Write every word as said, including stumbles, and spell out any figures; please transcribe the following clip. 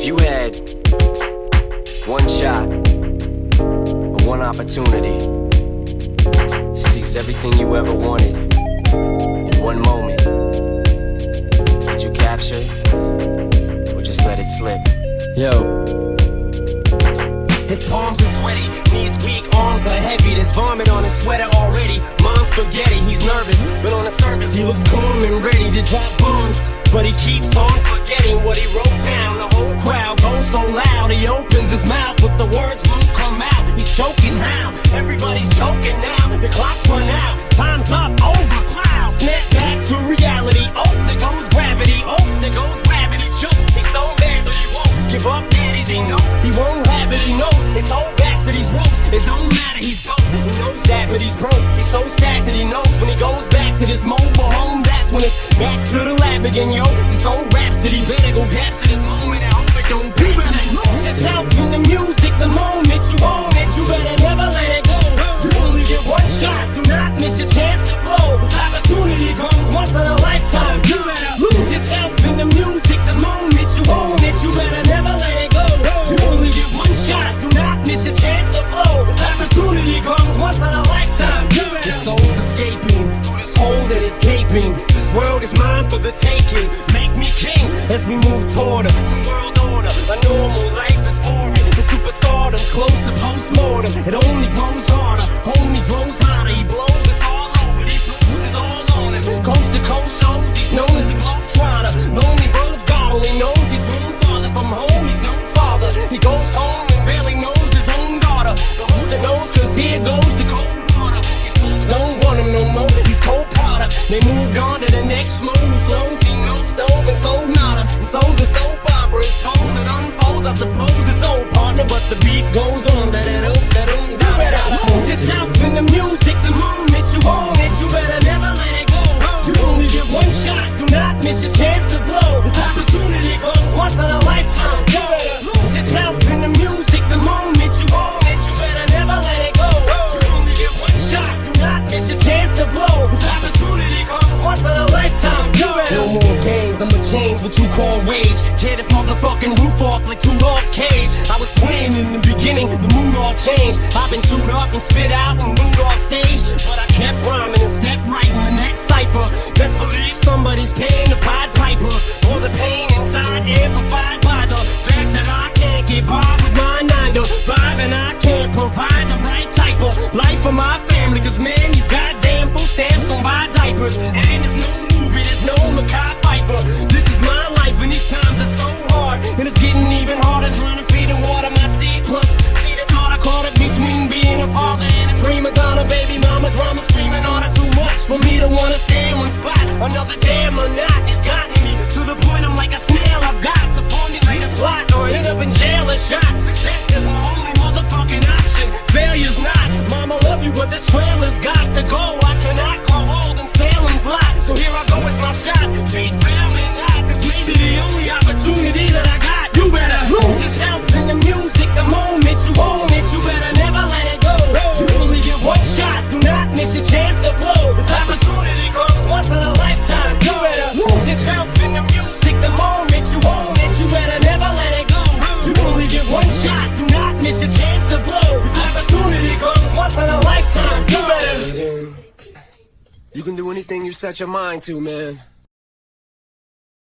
If you had one shot or one opportunity to seize everything you ever wanted in one moment, would you capture it or just let it slip? Yo. His palms are sweaty, knees weak, arms are heavy. There's vomit on his sweater already. Mom's spaghetti, he's nervous, but on the surface he looks calm and ready to drop bombs. But he keeps on forgetting what he wrote down. The whole crowd goes so loud, he opens his mouth, but the words won't come out. He's choking how? Everybody's choking now. The clock's run out, time's up, over, cloud. Snap back to reality. Oh, there goes gravity. Oh, there goes gravity. Choke. He's so mad, but he won't give up. Daddies, he know he won't have it. He knows his whole back to these ropes. It don't matter, he's broke. He knows that, but he's broke. He's so stagnant, he knows when he goes back to this mobile home. That's when it's back to the lab again, yo. This old rhapsody, better go capture this moment. I hope it don't be when it moves itself in the music. The moment you own it, you better never let it go. You only get one shot, do not miss your chance to blow. This opportunity comes once in a lifetime. You better lose yourself in the music. The moment you own it, you better never let it go. You only get one shot, do not miss your chance to blow. This opportunity comes once in a lifetime. You better. Your soul's escaping through this hole that is gaping. This world is mine for the taking. Make me king as we move toward a new world order. A normal life is boring. The superstardom's close to post-mortem. It only grows harder, only grows hotter. He blows, it's all over. These moves is all on him. Coast to coast shows, he's known as the Globetrotter. Lonely roads, God only knows he's grown farther from home. He's no father. He goes home and barely knows his own daughter. But hold your nose, cause here goes the cold water. These fools don't want him no more. He's cold powder. They moved on to the next move. Flows, he knows dove and sold nada. And so the soap opera is told it unfolds. I suppose it's old partner, but the beat goes on. That it up, that um, you better lose yourself in the music. The moment you own it, you better never let it go. You only get one shot, do not miss your chance to blow. This opportunity comes once in a lifetime. You better lose yourself in the music. The moment you own it, you better never let it go. You only get one shot, do not miss your chance to blow. This opportunity comes once in a lifetime. You better. No more games, I'ma change what you call rage. Tear this motherfucking roof off like two dogs' cage. I was playing in the beginning, the mood all changed. I've been chewed up and spit out and moved off stage, but I kept rhyming and stepped right in the next cipher. Best believe somebody's paying the Pied Piper. All the pain inside amplified by the fact that I can't get by with my nine to five, and I can't provide the right type of life for my family. Cause man, these goddamn food stamps don't buy diapers. And there's no movie, there's no Mackay Pfeiffer. This is my life and these times are so hard, and it's getting even harder trying to feed and water my seed. Plus, see the thought I caught it between being a father and a prima donna. Baby mama drama screaming on it too much for me to wanna stay in one spot. Another damn monotony has gotten me to the point I'm like a snail. I've got to formulate a plot or end up in jail or shot. Success is my only motherfucking option. Failure's not. Mama love you, but this trailer's got to go. I cannot grow old in Salem's lot, so here I go, it's my shot. Feet fail me not. This may be the only opportunity that I got. You better lose yourself in the music. The moment you own it, you better never let it go. You only get one shot, do not miss your chance to blow. This opportunity comes once in a lifetime. You better lose yourself in the music. The moment you own it, you better never let it go. You only get one shot, do not miss your chance to blow. This opportunity comes once in a lifetime. You better. You can do anything you set your mind to, man.